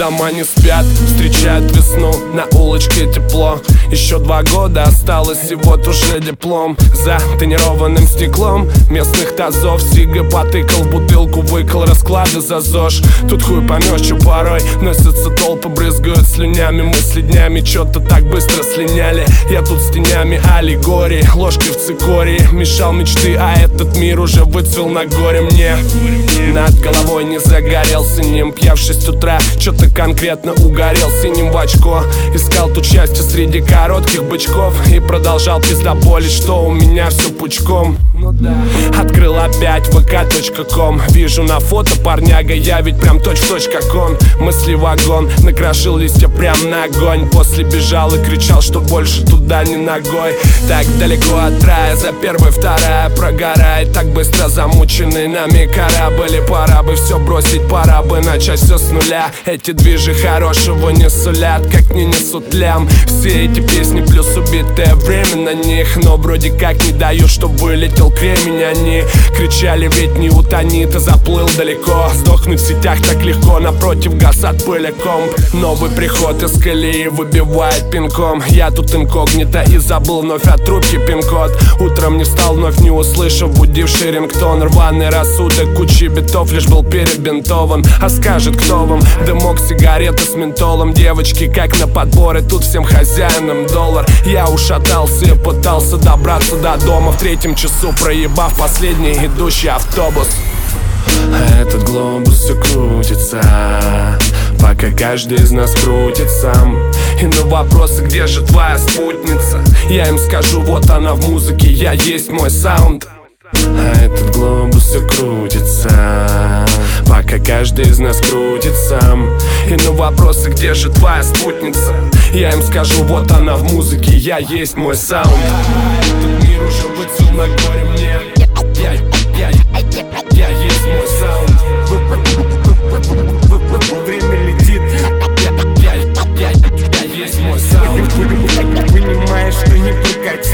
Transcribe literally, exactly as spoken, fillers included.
дома не спят, встречают весну, на улочке тепло. Еще два года осталось, и вот уже диплом. За тонированным стеклом местных тазов Сига потыкал, бутылку выкол, расклады за ЗОЖ. Тут хуй поймешь, что порой носятся толпы, брызгают слюнями. Мысли днями чё-то так быстро слиняли. Я тут с тенями аллегории, ложкой в цикории мешал мечты, а этот мир уже выцвел на горе мне. Над головой не загорелся ним, я в шесть утра чё-то конкретно угорел синим в очко. Искал тут счастье среди коротких бычков и продолжал пиздоболить, что у меня все пучком. Открыл опять вэ ка точка ком. Вижу на фото парняга, я ведь прям точь-в-точь как он. Мысли вагон, накрошил листья прям на огонь. После бежал и кричал, что больше туда не ногой. Так далеко от рая, за первой вторая прогорает. Так быстро замученный нами корабль. Пора бы все бросить, пора бы начать все с нуля. Эти движи хорошего не сулят, как не несут лям. Все эти песни плюс убитое время на них. Но вроде как не дают, чтоб вылетел кремень. Они кричали, ведь не утони, ты заплыл далеко. Сдохнуть в сетях так легко, напротив газ от пыли комп. Новый приход из колеи выбивает пинком. Я тут инкогнито и забыл вновь от трубки пин-код. Утром не встал, вновь не услышав будивший рингтон. Рваный рассудок кучи битов лишь был перебинтован. А скажет, кто вам дымок сигареты с ментолом? Девочки как на подборы, тут всем хозяинам доллар. Я ушатался и пытался добраться до дома в третьем часу, проебав последний идущий автобус. А этот глобус все крутится, пока каждый из нас крутится. И на вопросы, где же твоя спутница, я им скажу, вот она в музыке, я есть мой саунд. А этот глобус все крутится, пока каждый из нас крутится. И на вопросы, где же твоя спутница, я им скажу, вот она в музыке, я есть мой саунд. Этот мир уже выцвел на горе мне. Я, я, я есть мой саунд. Время летит. Я, я, я, я есть мой саунд. Понимаешь, что не прокатит.